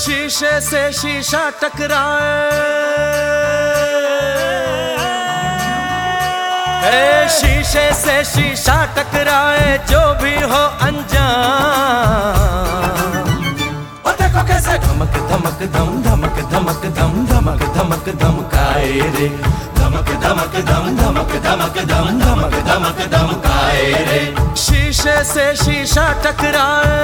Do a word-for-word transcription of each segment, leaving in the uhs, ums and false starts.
शीशे से शीशा टकराए, ए शीशे से शीशा टकराए, जो भी हो अनजान। ओ देखो कैसे धमक धमक धम धमक धमक धम धमक धमक धमकाए रे, धमक धमक धम धमक धमक धम धमक धमक धमकाए रे। शीशे से शीशा टकराए,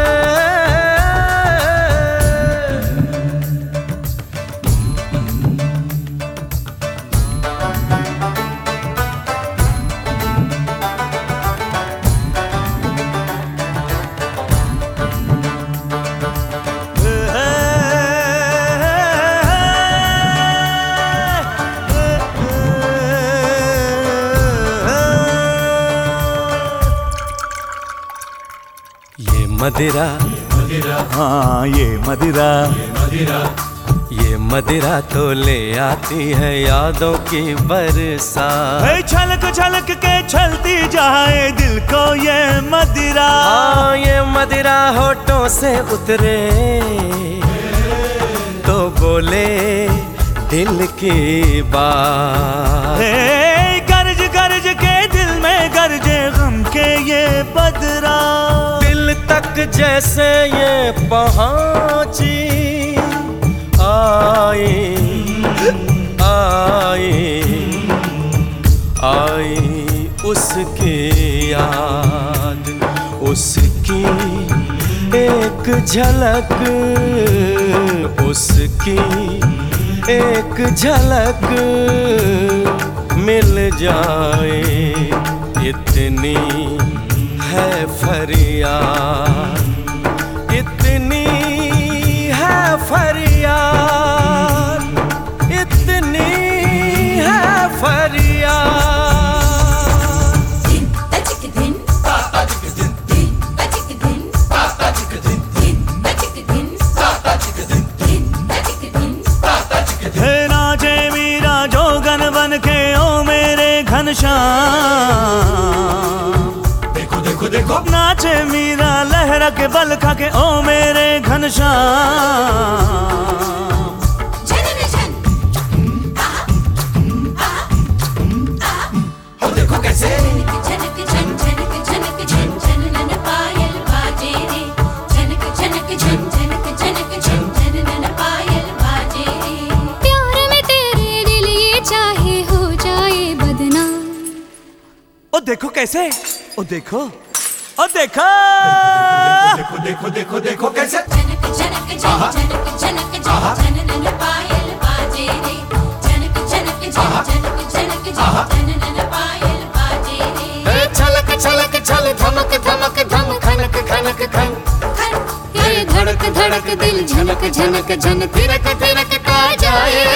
ये मदिरा, मदिरा हाँ ये मदिरा, ये मदिरा, ये मदिरा तो ले आती है यादों की बरसात। छलक छलक के छलती जाए दिल को ये मदिरा, हाँ ये मदिरा होठों से उतरे तो बोले दिल की बात। गरज गरज के दिल में गरजे गम के ये बदरा, तक जैसे ये पहुंची आई आई आई उसकी याद, उसकी एक झलक, उसकी एक झलक मिल जाए, इतनी है फरियाद, इतनी है फरियाद, इतनी है फरियाद। दिन तचिक दिन पापा चिक दिन, दिन तचिक दिन पापा चिक दिन, दिन तचिक दिन पापा चिक दिन, दिन तचिक दिन पापा चिक दिन। हे नाचे मीरा जोगन बन के ओ मेरे घनश्याम, देखो नाचे मीरा लहरा के बल खा के ओ मेरे घनश्याम। झनन झन आहा आहा, हो देखो कैसे झनक झनक झन झनक झनक झन झनन पायल बाजे रे, झनक झनक झन झनक झनक झन झनन पायल बाजे रे। प्यार में तेरे दिल ये चाहे हो जाए बदनाम। ओ देखो कैसे, ओ देखो ओ देखो देखो देखो देखो देखो कैसे झनक झनक झन झनक झनक झन झनन पायल बाजे रे, झनक झनक झन झनक झनक झन झनन पायल बाजे रे। छलक छलक छल धमक धमक धम खनक खनक खन, ये धड़क धड़क दिल झनक झनक झन थिरक थिरक का जाए